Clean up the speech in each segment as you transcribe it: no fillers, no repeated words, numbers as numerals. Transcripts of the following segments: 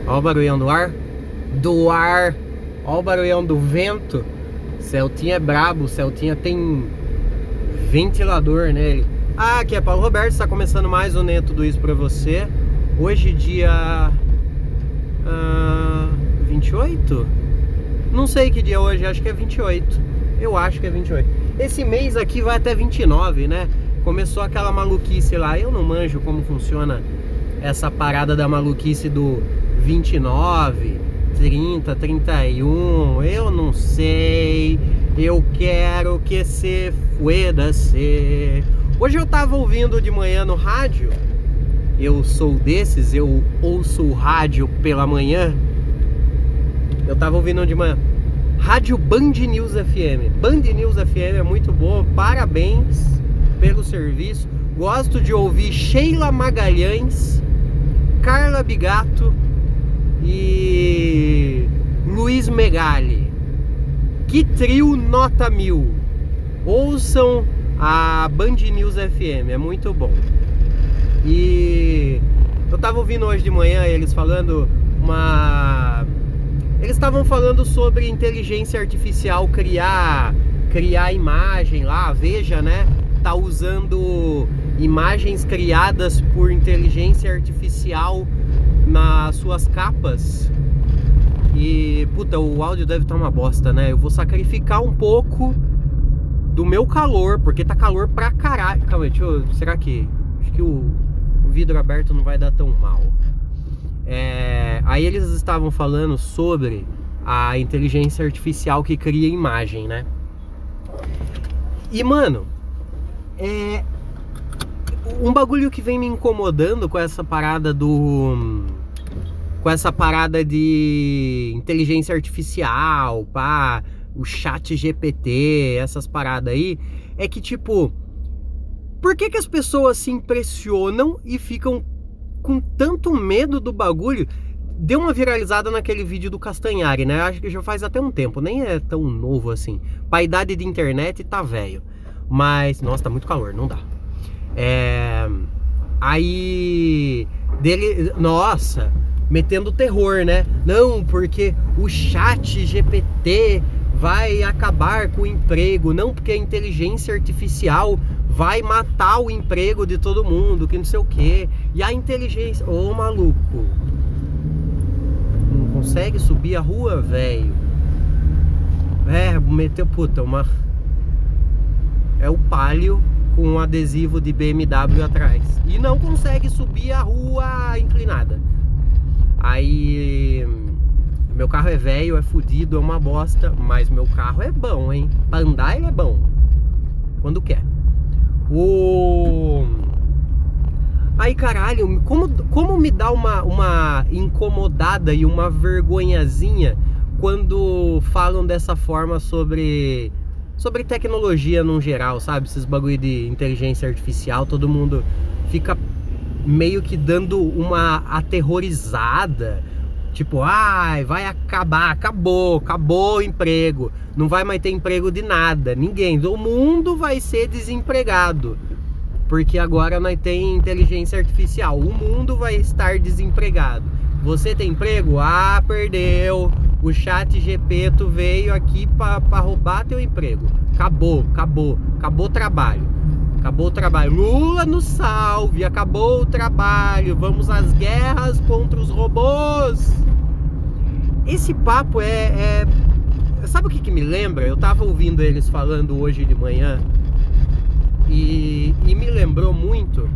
Olha o barulhão do ar. Olha o barulhão do vento. Celtinha é brabo, Celtinha tem ventilador nele. Aqui é Paulo Roberto, está começando mais um Nem Tudo Isso pra você. Hoje dia 28? Não sei que dia é hoje, acho que é 28. Eu acho que é 28. Esse mês aqui vai até 29, né? Começou aquela maluquice lá. Eu não manjo como funciona essa parada da maluquice do 29, 30, 31. Eu não sei. Eu quero que se fueda-se. Hoje eu tava ouvindo de manhã no rádio. Eu sou desses, eu ouço o rádio pela manhã. Eu tava ouvindo de manhã Rádio Band News FM. Band News FM é muito boa, parabéns pelo serviço. Gosto de ouvir Sheila Magalhães, Carla Bigato e Luiz Megali. Que trio nota 1000. Ouçam a Band News FM, é muito bom. E eu tava ouvindo hoje de manhã eles falando Eles estavam falando sobre inteligência artificial criar imagem lá, a Veja, né? Tá usando imagens criadas por inteligência artificial nas suas capas. E, puta, o áudio deve estar uma bosta, né? Eu vou sacrificar um pouco do meu calor, porque tá calor pra caralho. Calma aí, será que... Acho que o vidro aberto não vai dar tão mal. Aí eles estavam falando sobre a inteligência artificial que cria imagem, né? E, mano, um bagulho que vem me incomodando com essa parada de inteligência artificial, pá, o chat GPT, essas paradas aí, é que, tipo, por que as pessoas se impressionam e ficam com tanto medo do bagulho? Deu uma viralizada naquele vídeo do Castanhari, né? Acho que já faz até um tempo, nem é tão novo assim. Pra idade de internet tá velho. Mas, nossa, tá muito calor, não dá. Aí dele, nossa, metendo terror, né? Não, porque o chat GPT vai acabar com o emprego. Não, porque a inteligência artificial vai matar o emprego de todo mundo, que não sei o que. E a inteligência... Ô, maluco, não consegue subir a rua, velho? Meteu, puta, é o Palio com um adesivo de BMW atrás. E não consegue subir a rua inclinada. Aí... Meu carro é velho, é fodido, é uma bosta. Mas meu carro é bom, hein? Pra andar ele é bom. Quando quer. Aí, caralho, como me dá uma incomodada e uma vergonhazinha quando falam dessa forma sobre tecnologia no geral, sabe? Esses bagulho de inteligência artificial, todo mundo fica meio que dando uma aterrorizada. Tipo, vai acabar, acabou o emprego. Não vai mais ter emprego de nada, ninguém. O mundo vai ser desempregado. Porque agora nós tem inteligência artificial. O mundo vai estar desempregado. Você tem emprego? Perdeu. O chat GPT veio aqui pra roubar teu emprego. Acabou o trabalho. Acabou o trabalho. Lula nos salve. Acabou o trabalho. Vamos às guerras contra os robôs. Esse papo sabe o que me lembra? Eu tava ouvindo eles falando hoje de manhã. E me lembrou muito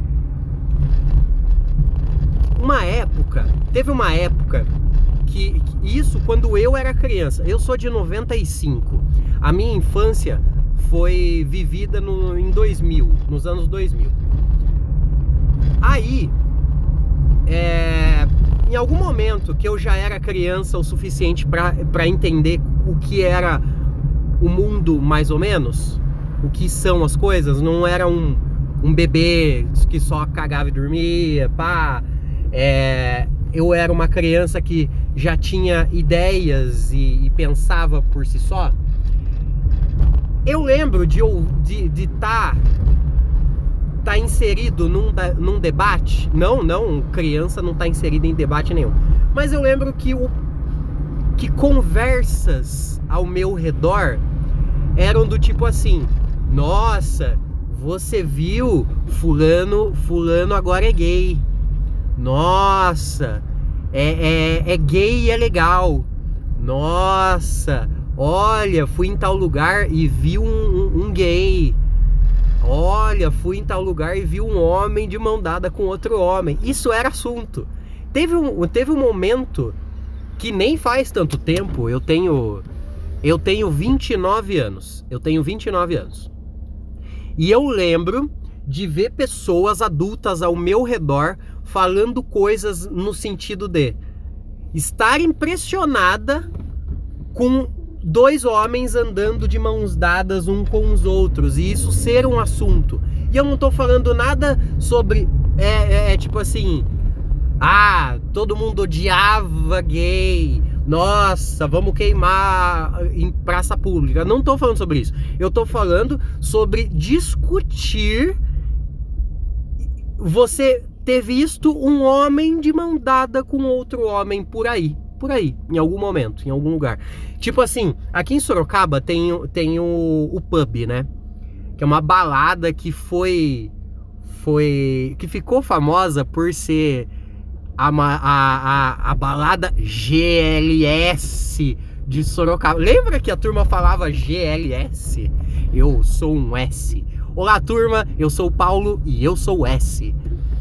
teve uma época que isso quando eu era criança. Eu sou de 95. A minha infância foi vivida em 2000, nos anos 2000. Aí, em algum momento que eu já era criança o suficiente para entender o que era o mundo mais ou menos, o que são as coisas, não era um bebê que só cagava e dormia, pá. Eu era uma criança que já tinha ideias e pensava por si só. Eu lembro de estar inserido num debate. Não, criança não está inserida em debate nenhum. Mas eu lembro que conversas ao meu redor eram do tipo assim: nossa, você viu? Fulano agora é gay. Nossa, é gay e é legal. Nossa, olha, fui em tal lugar e vi um gay. Olha, fui em tal lugar e vi um homem de mão dada com outro homem. Isso era assunto. Teve um momento que nem faz tanto tempo. Eu tenho 29 anos. Eu tenho 29 anos. E eu lembro de ver pessoas adultas ao meu redor falando coisas no sentido de estar impressionada com dois homens andando de mãos dadas um com os outros, e isso ser um assunto. E eu não tô falando nada sobre tipo assim, todo mundo odiava gay, nossa, vamos queimar em praça pública. Não tô falando sobre isso. Eu tô falando sobre discutir você ter visto um homem de mão dada com outro homem por aí, em algum momento, em algum lugar. Tipo assim, aqui em Sorocaba tem o pub, né? Que é uma balada que que ficou famosa por ser a balada GLS de Sorocaba. Lembra que a turma falava GLS? Eu sou um S. Olá, turma, eu sou o Paulo e eu sou o S.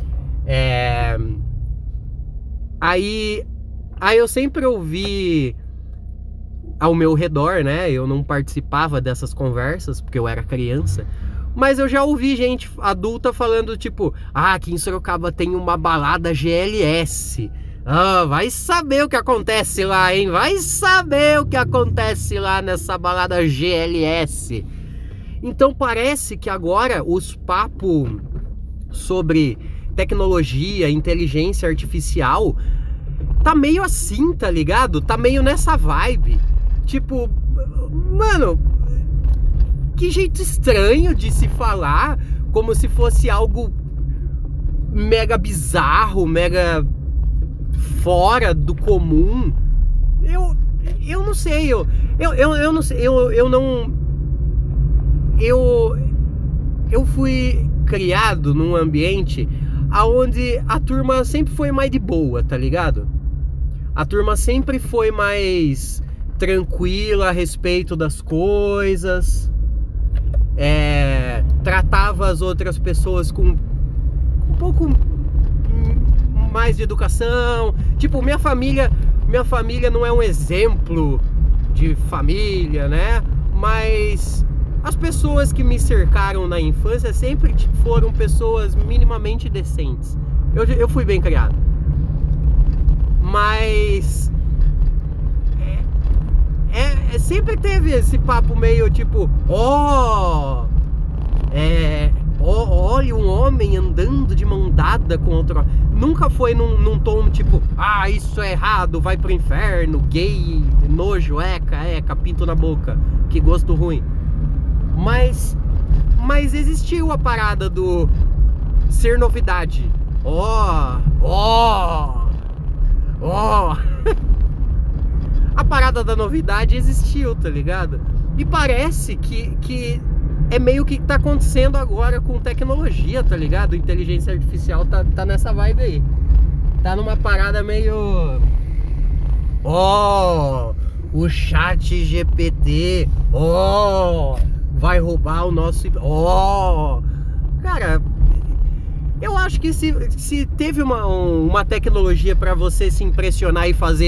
Aí eu sempre ouvi ao meu redor, né? Eu não participava dessas conversas porque eu era criança, mas eu já ouvi gente adulta falando tipo: aqui em Sorocaba tem uma balada GLS. Vai saber o que acontece lá, hein? Vai saber o que acontece lá nessa balada GLS. Então parece que agora os papos sobre tecnologia, inteligência artificial tá meio assim, tá ligado? Tá meio nessa vibe. Tipo, mano, que jeito estranho de se falar, como se fosse algo mega bizarro, mega fora do comum. Eu não sei, eu não sei, eu fui criado num ambiente aonde a turma sempre foi mais de boa, tá ligado? A turma sempre foi mais tranquila a respeito das coisas, tratava as outras pessoas com um pouco mais de educação. Tipo, minha família não é um exemplo de família, né? Mas as pessoas que me cercaram na infância sempre foram pessoas minimamente decentes. Eu fui bem criado. Mas sempre teve esse papo meio tipo: olha um homem andando de mão dada com outro. Nunca foi num tom tipo: isso é errado, vai pro inferno, gay, nojo, eca, pinto na boca, que gosto ruim. Mas existiu a parada do ser novidade. A parada da novidade existiu, tá ligado? E parece que é meio que tá acontecendo agora com tecnologia, tá ligado? Inteligência artificial tá nessa vibe aí. Tá numa parada meio... o chat GPT, vai roubar o nosso... Cara, eu acho que se teve uma tecnologia pra você se impressionar e fazer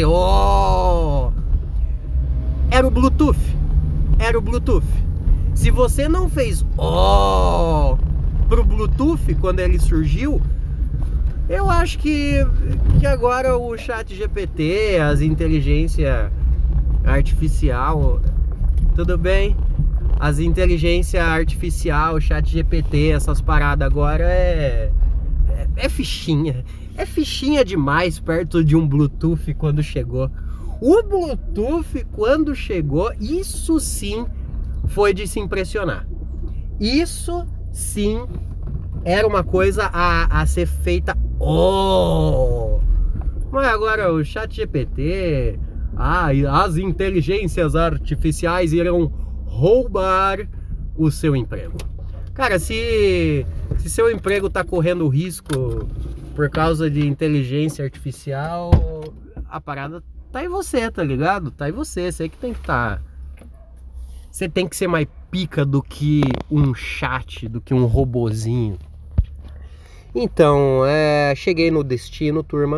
era o Bluetooth. Era o Bluetooth. Se você não fez pro Bluetooth quando ele surgiu, eu acho que agora o chat GPT, as inteligência artificial, tudo bem? As inteligência artificial, chat GPT, essas paradas agora é fichinha. É fichinha demais perto de um Bluetooth quando chegou. O Bluetooth quando chegou, isso sim foi de se impressionar. Isso sim era uma coisa a ser feita. Mas agora o ChatGPT, as inteligências artificiais irão roubar o seu emprego. Cara, se seu emprego tá correndo risco por causa de inteligência artificial, a parada tá em você, tá ligado? Tá em você, você que tem que estar. Você tem que ser mais pica do que um chat, do que um robozinho. Então, cheguei no destino, turma.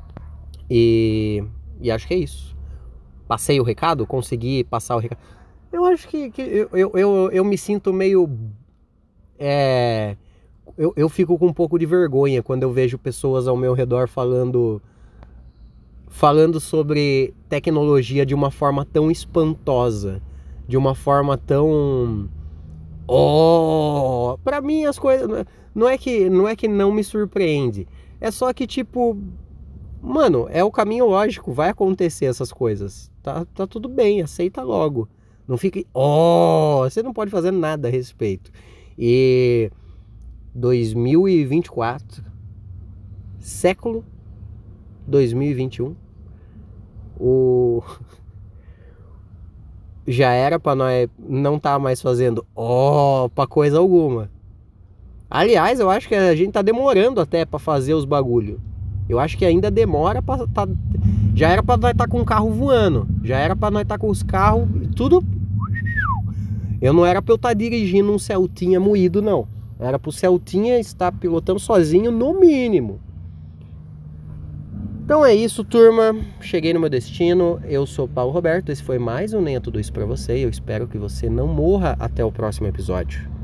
E acho que é isso. Passei o recado? Consegui passar o recado? Eu acho que eu me sinto meio... Eu fico com um pouco de vergonha quando eu vejo pessoas ao meu redor falando sobre tecnologia de uma forma tão espantosa, de uma forma tão... Pra mim as coisas... Não é que não me surpreende, é só que tipo... Mano, é o caminho lógico, vai acontecer essas coisas. Tá tudo bem, aceita logo. Não fique... você não pode fazer nada a respeito. E 2024, século 2021, já era pra nós não tá mais fazendo pra coisa alguma. Aliás, eu acho que a gente tá demorando até pra fazer os bagulho. Eu acho que ainda demora pra já era pra nós estar com o carro voando. Já era pra nós estar com os carros tudo. Eu não era pra eu estar dirigindo um Celtinha moído, não. Era pro Celtinha estar pilotando sozinho, no mínimo. Então é isso, turma. Cheguei no meu destino. Eu sou Paulo Roberto. Esse foi mais um Nem é Tudo Isso pra você. Eu espero que você não morra até o próximo episódio.